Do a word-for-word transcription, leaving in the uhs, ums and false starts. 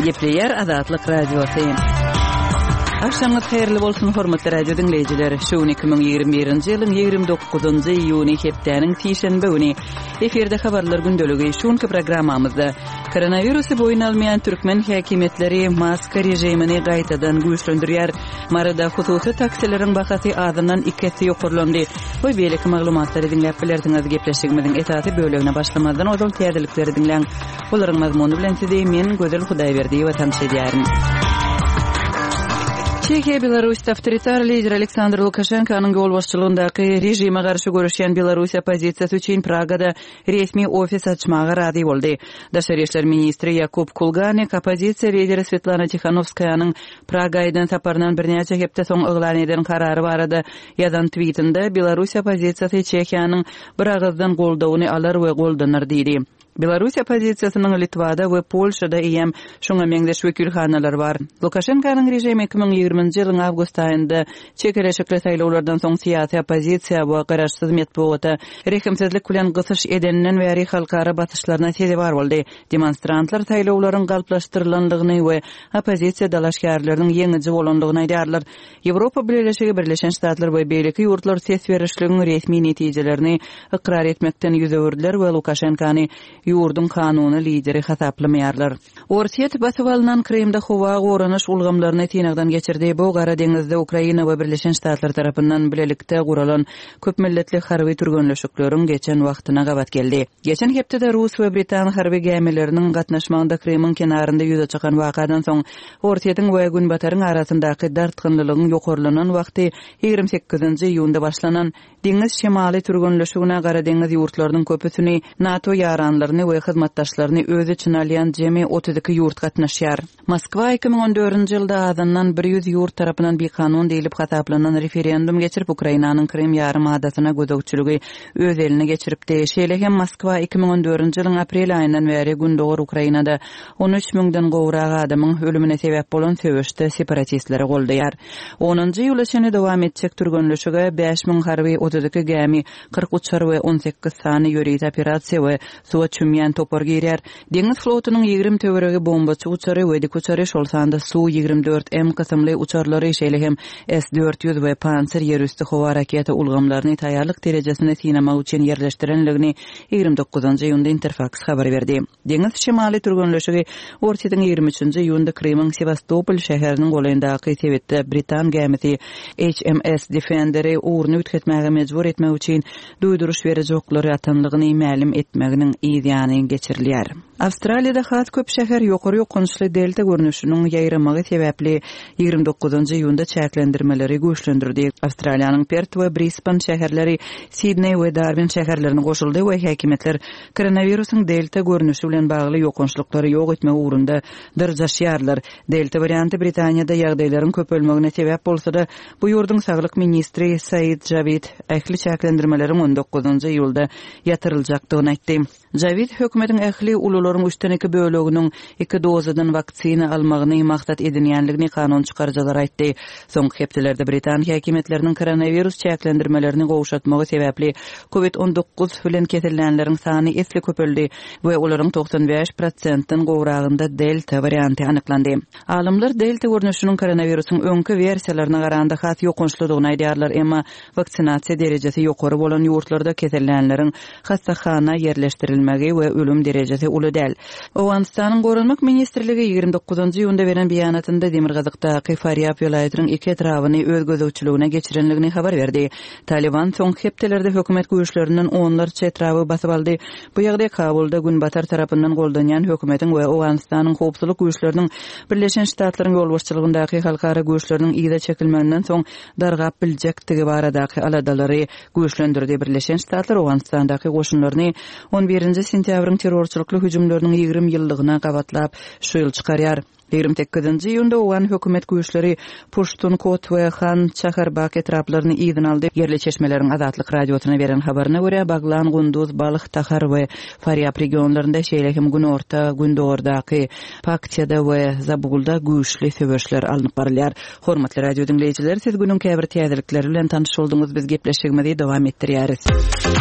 Gepleyer Azatlyk Radiosu. Akşamınız hayırlı bolsun hormatly radio dinleyijileri. Şu iki bin ýygrimi birinji ýylyň ýygrimi dokuzunjy iýuny hepdeniň tişenbe güni eferde habarlar gündöligi şunky programmamyzda koronavirusy boyun almayan türkmen häkimetleri maska rejimini gaýtadan güýçlendirýär. Marada hususy taksileriň bahasy azynyň ikisi ýokurlandy. Bu beýleki maglumatlary dinläp bilerdiňiz. Gepleşigimiziň esasy bölegine başlamadan ozal täzelikleri dinleň. Olaryň mazmuny bilen sizi men Gözel Hudaýberdi we tanış edýärim. Çekiýa Belarusda awtoritar lider Aleksandr Lukashenkanyň gol başçylygyndaky rejime garşy görüşýän Belarus opozisiýasy üçin Pragada resmi ofis açmaga rady boldy. Daşary işler ministri Yakub Kulganik opozisiýa lideri Svetlana Tikhanovskaýanyň Pragaýdan saparyndan birnäçe hepde soň eglan eden karary barada ýazan tweetinde Belarus opozisiýasy Çekiýanyň bir agazdan goldawyny alar we goldanar diýdi. Belarus opozisiýasynyň Litvada we Polşada iýem şoňa meňdeş wekilhanalar bar. Lukashenkanyň rejimi iki bin ýygrimiňji ýylyň awgust aýynda çekileşikli saýlawlardan soň syýasy opozisiýa we garaşsyz metbuata rehimsizlik bilen gysyş edeninden bäri halkara batyşlaryna sebäp boldy. Demonstrantlar saýlawlaryň galplaşdyrylandygyny we opozisiýa dalaşgarlarynyň ýeňiji bolandygyny aýdýarlar. Ýewropa Birleşigi Birleşen Ştatlar we beýleki ýurtlar ses berişliginiň resmi netijelerini ikrar etmekden ýüzördiler we Lukashenkany ýurdun kanuny lideri hasaplamaýarlar. Orsiýet basyp alynan Krymda howa goranyş ulgamlaryny tinagdan geçirdi. Bu Gara deňizde Ukraina we Birleşen Ştatlar tarapyndan bilelikde guralan köp milletli harby türgünleşikleriň geçen wagtyna gabat geldi. Geçen hepde Rus we Britan harby gemileriniň gatnaşmagynda Krymyň kenarynda ýüze çykan wakadan soň Orsiýetiň we Günbataryň arasyndaky dartgynlygyň ýokurlanan wagty ýygrimi sekizinji iýunda başlanan deňiz şemaly türgünleşigine Gara deňiz ýurtlarynyň köpüsini NATO ýaranlaryny we hyzmatdaşlaryny öz içine alýan jemi otuz iki ýurt gatnaşýar. Moskwa iki bin on dördünji ýylda azandan bir ýüz ýurt tarapyndan bir kanun diýilip hasaplanan referendum geçirip Ukrainanyň Krym ýarymadasyna gözegçiligi öz eline geçiripdi. Şeýle hem Moskwa iki bin on dördünji ýylyň aprel aýyndan bäri gündogor Ukrainada on üç miňden gowrak adamyň ölümine sebäp bolan söwüşde separatistlere goldaýar. onunji ýyl içinde dowam etjek türgünleşige beş miň harby otuz iki gemi, kırk uçar we on sekiz sany ýörit operasiýa we suwa çümýän topar girýär. Deňiz flotynyň ýygrimi töweregi bombaçy uçary we dik uçary şol sanda Su ýygrimi dört M kysymly uçarlary şeýle hem S dört ýüz we Panzer ýerüstü howa raketa ulgamlaryny taýýarlyk derejesine sinamak üçin ýerleşdirenligini ýygrimi dokuzunjy ýylda Interfax habar berdi. Deňiz şemaly türgünleşigi Orsiýetiň ýygrimi üçinji ýylda Krymyň Sevastopol şäheriniň golanyndaky sebäpde Britan gemisi H M S Defender'i uğrunu üthetmäge mejbur etmek üçin duýduruş berejekleri atanlygyny ma'lum etmeginiň ýany geçirilýär. Awstraliýada hat köp şäher ýokary ýokunçly delta görnüşiniň ýaýramagy sebäpli ýygrimi dokuzunjy ýylda çäklendirmeleri güýçlendirdi. Awstraliýanyň Perth we Brisbane şäherleri, Sydney we Darwin şäherlerini goşuldy we häkimetler koronawirusyň delta görnüşi bilen bagly ýokunçlyklary ýok etmek ugrunda dyrjaşýarlar. Delta varianty Britaniýada ýagdaýlaryň köpelmegine sebäp bolsa-da, bu ýurdun saglyk ministri Said Javid ähli çäklendirmeleriň on dokuzunjy ýylda ýatyryljakdygyny aýtdy. Javid hökümetiň ähli ulularyň üçden iki böleginiň iki dozadan waksina almagyny maksat edinýänligini kanun çykarjylar aýtdy. Soňky hepdelerde Britan häkimetleriniň koronavirus çäklendirmelerini gowşatmagy sebäpli covid on dokuz bilen kesillenleriň sany esli köpeldi we olaryň toksan beş prosentden gowragynda delta varianty anyklandy. Alimler delta görnüşiniň koronavirusyň öňkü versiýalaryna garanda hat ýokunçlygyny aýdýarlar, emma vaksinasiýa derejesi ýokary bolan ýurtlarda kesillenleriň hastahana ýerleşdirilmegi we ölüm derejesi uly däl. Owganistanyň Gorunmak ministrligi ýygrimi dokuzunjy ýylda beren beýanatynda Demirgazykdaky Faryab ýylaýatynyň iki etrawyny öz gözegçiligine geçirenligini habar berdi. Taliban soňky hepdelerde hökümet güýçlerinden onlarça etrawy basyp aldy. Bu ýagdaý Kabulda Günbatar tarapyndan goldanýan hökümetiň we Owganistanyň howpsuzlyk güýçleriniň Birleşen Ştatlaryň ýol başçylygyndäky halkara güýçleriniň ýyda çekilmegininden soň dargap biljekdigi baradaky aladalary güýçlendirdi. Birleşen Ştatlar Owganistandaky goşunlaryny on birinji sentýabryň terrorçylykly hüjümleriniň ýygrimi ýyllygyna gabatlap şu ýyl çykarýar. ýygrimi sekizinji ýylda owan hökümet güýçleri Pushtunkot we Khan Çaharbak etraplaryny ýygyň aldy. Yerli çeşmeleriň Azatlyk radiosyna beren habaryna görä Baglan, Gunduz, Balyk, Tahar we Faryab regionlarynda şeýle hem Günorta, Gündogordaky Paktiýada we Zabulda güýçli söwüşler alınıp barylýar. Hormatly radio dinleýijiler, siz günüň käbir täzelikleri bilen tanyş bolduňyz. Biz gepleşigimizi dowam etdirýäris.